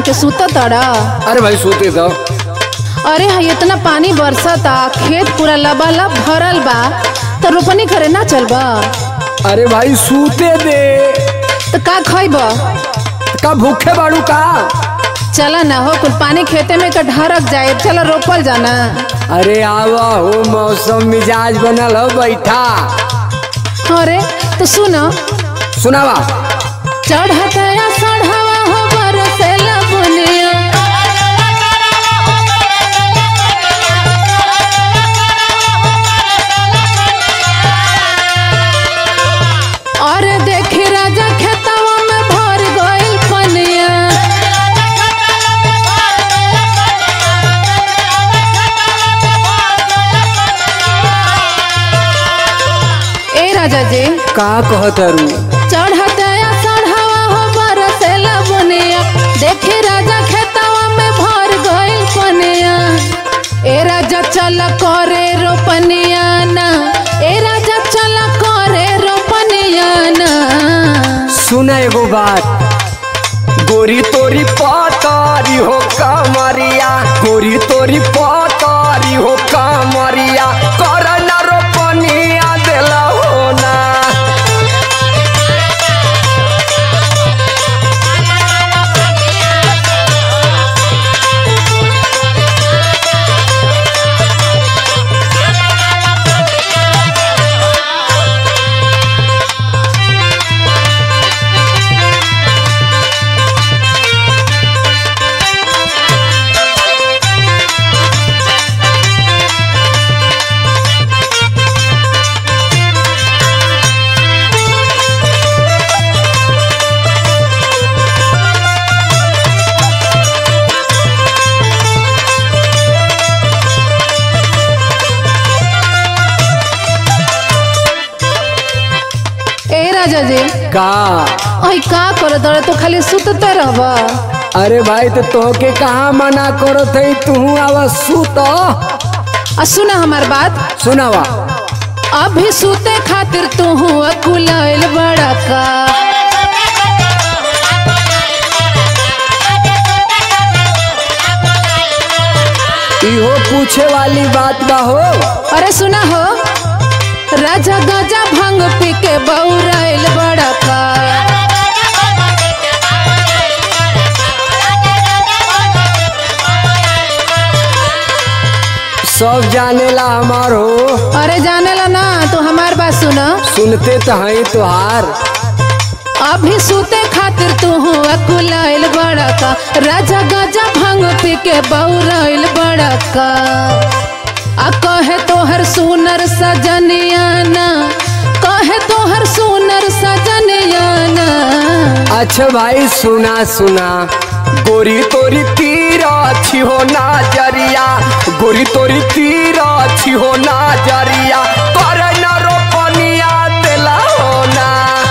के सूता तड़ा। अरे भाई सूते दो। अरे हाँ इतना पानी बरसता, खेत पूरा लबालब भरल बा, तो रोपनी करे ना चलबा। अरे भाई सूते दे। तो का खइब? का भूखे बाड़ू का? चला ना हो कुल पानी खेते में का ढरक जाए, चला रोपल जाना। अरे आवा हो मौसम मिजाज बनल हो बैठा। अरे तो सुनो सुनावा। चढ़ता या सढ़ावा हो बरसेला बुनिया, और देखी राजा खेतवा में भर गइल पनिया। ए राजा जी का कहतरू? चढ़ता या सढ़ावा हो बरसेला बुनिया, देखी राजा खेतवा में भर गइल पनिया। ए राजा चल करे रोपनिया ना, ए राजा चल करे रोपनिया ना। सुना एगो बात, गोरी तोरी पतारी हो कमरिया, गोरी तोरी पतारी हो कमरिया, कर ना रोपनिया देला हो ना। राजा जी का ओई का कर दड़े तो खाली सुतते रहबा। अरे भाई तो तोहके कहाँ मना करत है, तू आवा सूत। सुना हमार बात। सुनावा। अभी सूते खातिर तू अकुलाइल बड़ा का। इहो पूछे वाली बात बा हो। अरे सुना हो, राजा गजा भांग पी के बौराइल बड़ा का। सब जानेला हमार हो। अरे जानेला ना, तू हमार बात सुना। सुनते तो हैं तुहार। अभी सूते खातिर तू अकुलाइल बड़ा का, राजा गजा भांग पी के बौराइल बड़ा का। आ कहे तोहर सुनर सजनिया ना, कहे तोहर सुनर सजनिया ना। अच्छा भाई सुना सुना, गोरी तोरी तीर अच्छी हो ना जरिया, गोरी तोरी तीर अच्छी हो ना जरिया, कर न रोपनिया देला हो ना।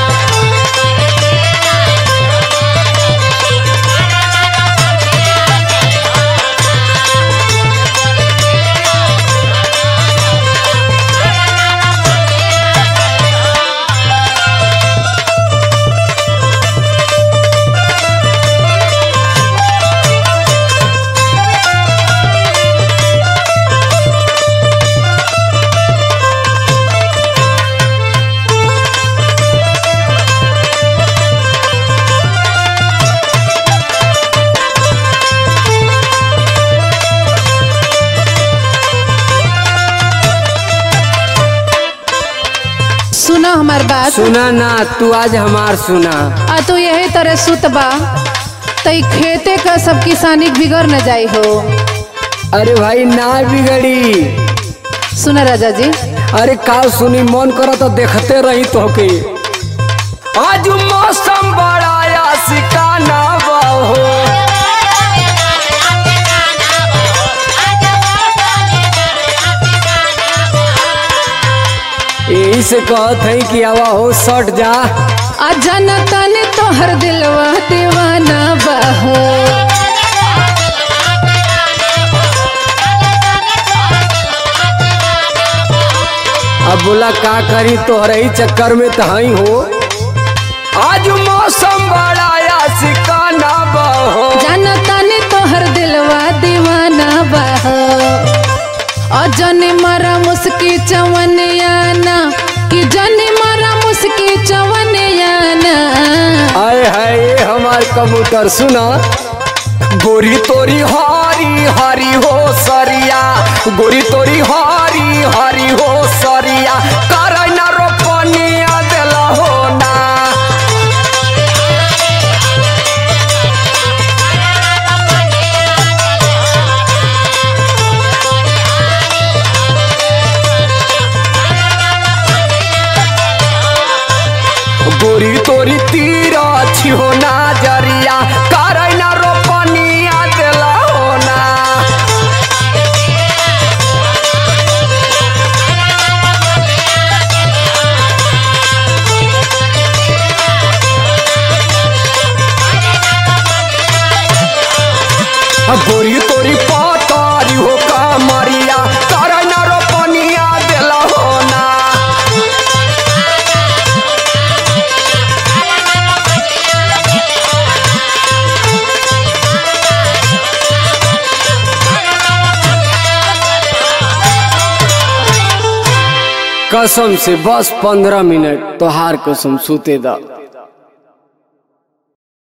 सुना हमार बात। सुना ना, तू आज हमार सुना। आ तू यही तरह सुतबा तई खेते का सब किसानी बिगड़ न जाई हो। अरे भाई ना बिगड़ी। सुना राजा जी। अरे का सुनी, मन करा तो देखते रही तोहके। आज मौसम बड़ा आशिकाना बा हो। यही से कहत है कि आवा हो सट जा। जनता ने तोहर दिलवा दीवाना बाहो। अब बोला का करी, तोहरे ही चक्कर में तो ही हो। आज मौसम बड़ा आशिकाना बा हो। जनता अजनी मारा मुस्की चवनियाना कि जनी मारा मुस्की चवनियाना। आए हाय हमार कबूतर सुना, गोरी तोरी हरी हरी हो सरिया, गोरी तोरी हरी हरी हो सरिया, कर न रोपनिया देला हो ना। गोरी तोरी तीर अच्छी हो नजरिया, कर न रोपनिया देला हो ना। गोरी तोरी पतारी हो कमरिया, कर न रोपनिया देला हो ना। कसम से बस 15 मिनट तोहार कसम सूते दा।